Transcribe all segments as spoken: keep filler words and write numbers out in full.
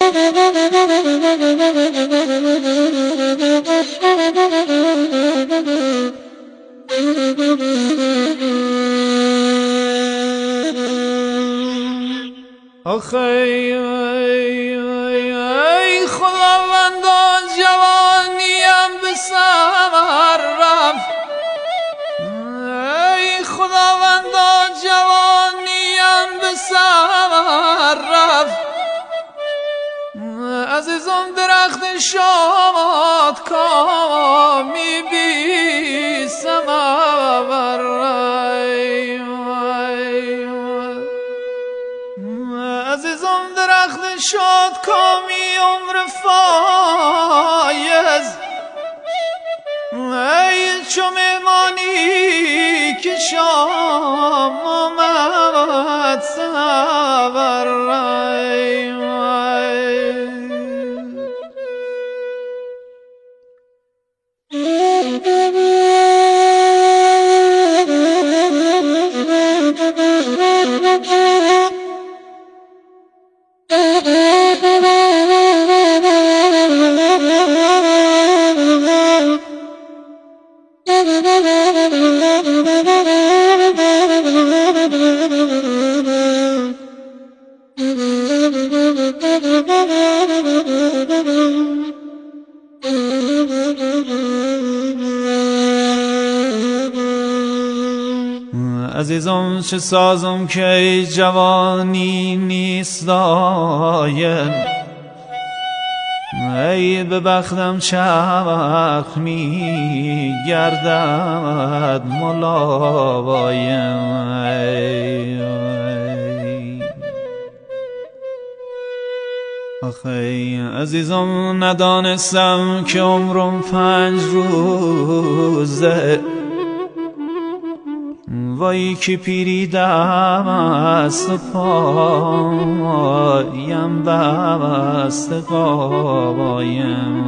آخه ای خداوندا جوانیم به سمر رفت، ای خداوندا جوانیم به سمر رفت. عزیزم درخت شاد کامی بی سمر رفت، عزیزم درخت شاد کامی عمر فایز. ای چو میمانی که شام آمد سور رای عزیزم چه سازم که جوانی نیست دایم، ای به بختم چرخ می گردد ملایم. آخه عزیزم ندانستم که عمرم پنج روزه، وای که پیری دست پایم بست پایم.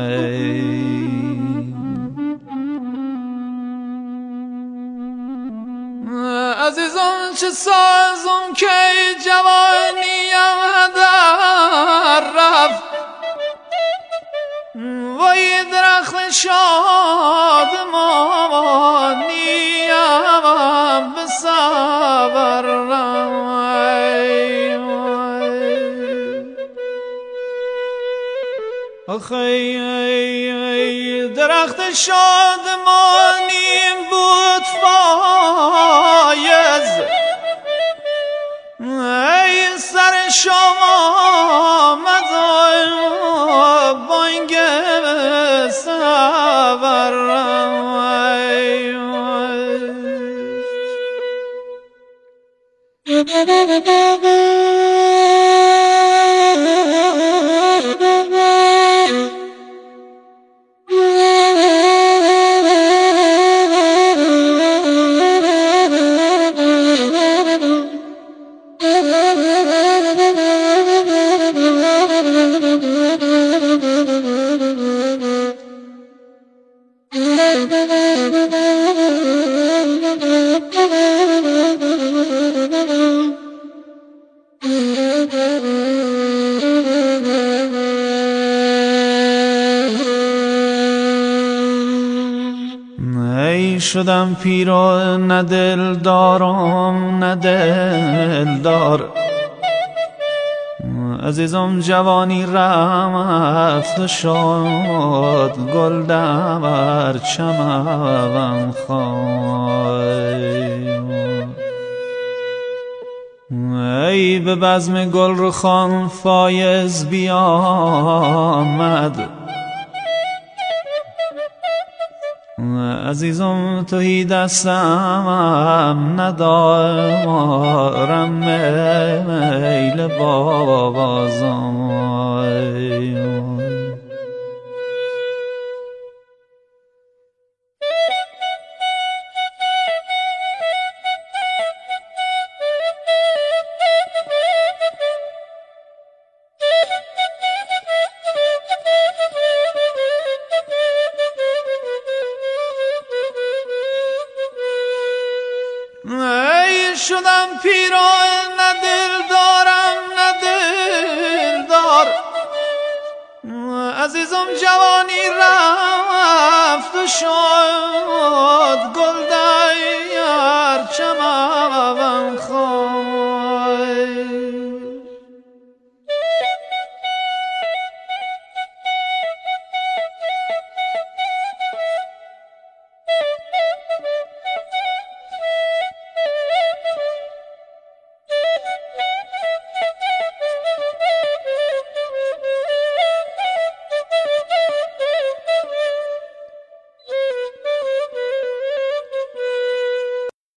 عزیزم چه سازم که جوانیم هدر رفت، وای درخت شادمانیم به سور رفت. آخه درخت شادمانیم بود فایز، ای سر شما آمد بانگ سور ای شدم پیر و نه دل دارم نه دل دار، عزیزم جوانی رفت و شد گل در چمن خای. ای به بزم گل رخان فایز بیامد، عزیزم توی دستم ندارم میل بازم. ای شدم پیر و نه دل دارم نه دل دار، عزیزم جوانی رفت و شد گل در